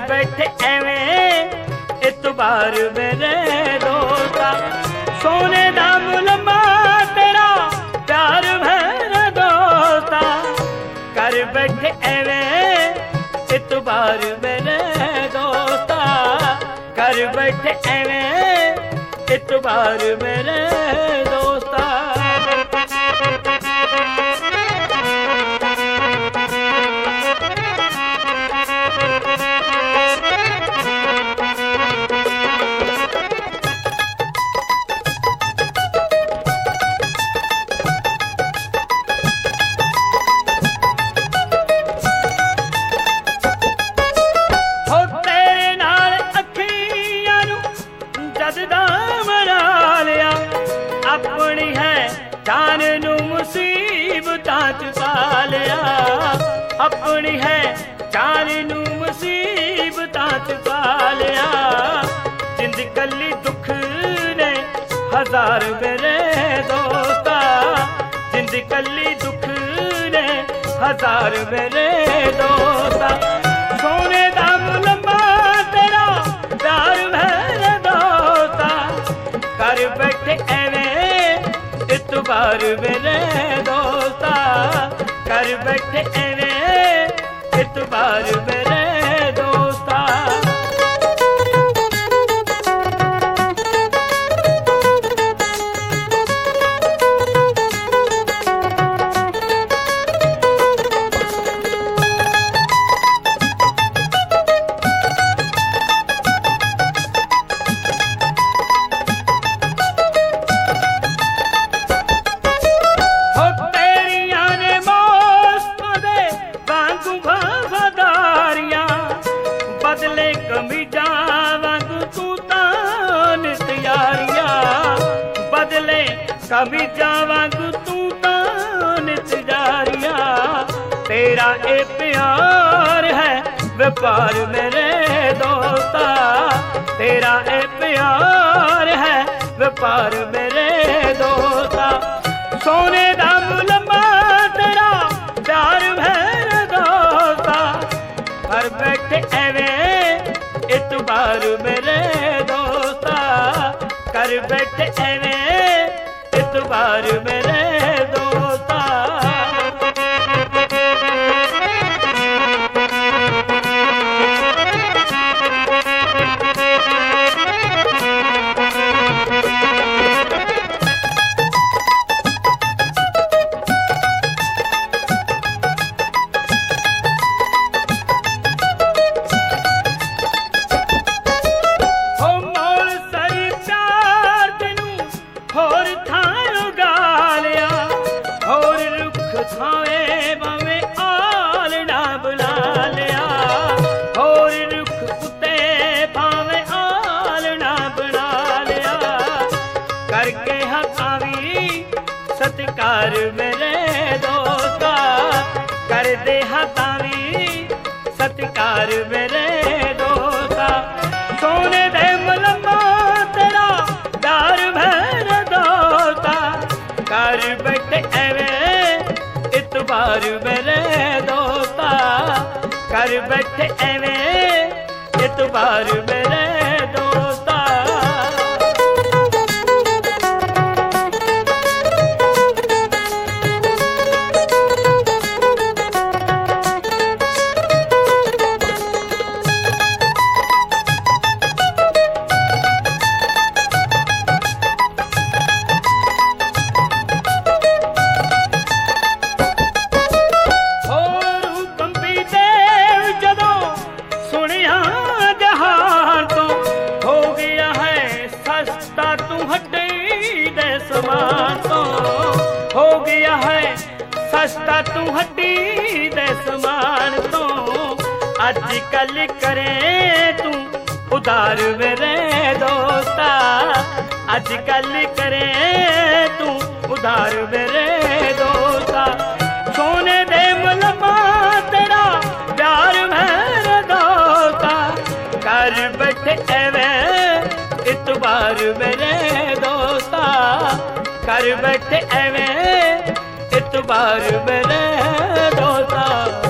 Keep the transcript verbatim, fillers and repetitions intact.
बैठे एवें इतबार मेरे दोस्ता सोने दा मुलमा तेरा प्यार मेरे दोस्ता कर बैठे एवें इतबार मेरे दोस्ता कर बैठे एवें इतबार मेरे दोस्ता। अपनी है जान नू मुसीबतां च पा लिया अपनी है जान नू मुसीबतां च पा लिया जिंद कली दुख ने हजार मेरे दोस्ता जिंद कली दुख ने हजार मेरे दोस्ता सोने दा मुलमा तेरा प्यार मेरे दोस्ता कर बैठे एवें इतबार मेरे दोस्ता कर बैठे एवें इतबार मेरे दोस्ता। बदले कमीजा वांगू तू तां नित यारियां बदले कमीजा वांगू तू तां नित यारियां तेरा ए प्यार है व्यापार मेरे दोस्ता तेरा ए प्यार है व्यापार मेरे दोस्ता सोने दा मुलमा तेरा प्यार मेरे दोस्ता कर बैठे एवें इतबार मेरे दोस्ता कर बैठे एवें इतबार मेरे दोस्ता। थावे भावे आल ना बुला लिया होर रुख कुत्ते भावे आल ना बुला लिया करके हकावी सत्कार मेरे दोस्ता कर दे हकावी सत्कार मेरे दोस्ता सोने दे मुलमा तेरा प्यार मेरे दोस्ता कर बैठे एवें इतबार मेरे दोस्ता कर बैठे एवें इतबार मेरे दोस्ता। हो गया है सस्ता तू हड्डी दे समान तो अज कल करे तू उधार मेरे दोस्ता अज कल करे तू उधार मेरे दोस्ता सोने दे मुलमा तेरा प्यार मेरे दोस्ता कर बैठे एवें इतबार मेरे दोस्ता कर बैठे एवें इतबार मेरे दोस्ता।